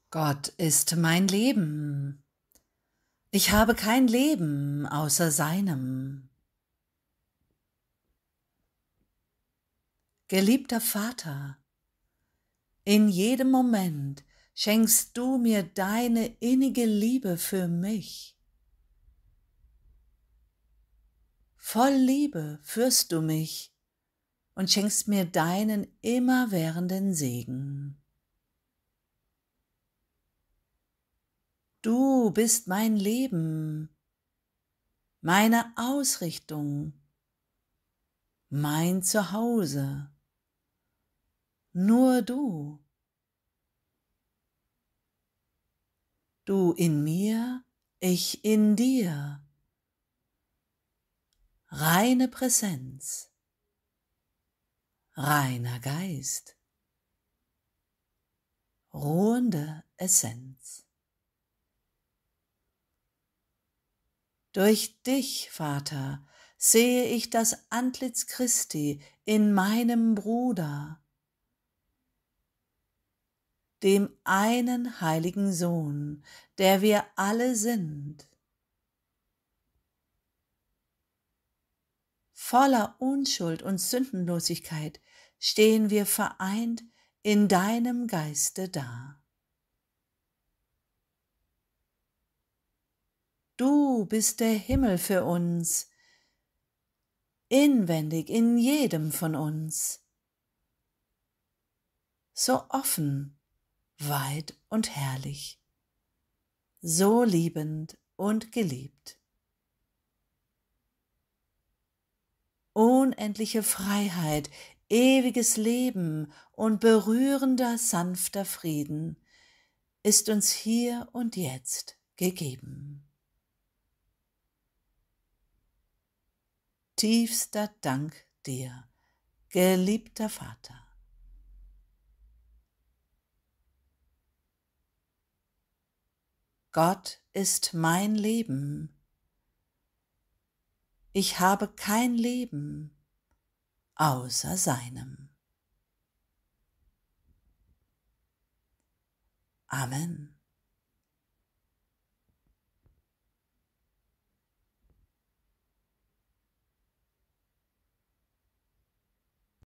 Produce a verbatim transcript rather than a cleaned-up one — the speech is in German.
Gott ist mein Leben. Ich habe kein Leben außer seinem. Geliebter Vater, in jedem Moment schenkst du mir deine innige Liebe für mich. Voll Liebe führst du mich und schenkst mir deinen immerwährenden Segen. Du bist mein Leben, meine Ausrichtung, mein Zuhause. Nur du. Du in mir, ich in dir. Reine Präsenz, reiner Geist, ruhende Essenz. Durch dich, Vater, sehe ich das Antlitz Christi in meinem Bruder, dem einen heiligen Sohn, der wir alle sind. Voller Unschuld und Sündenlosigkeit stehen wir vereint in deinem Geiste da. Du bist der Himmel für uns, inwendig in jedem von uns, so offen, weit und herrlich, so liebend und geliebt. Unendliche Freiheit, ewiges Leben und berührender, sanfter Frieden ist uns hier und jetzt gegeben. Tiefster Dank dir, geliebter Vater. Gott ist mein Leben. Ich habe kein Leben außer seinem. Amen.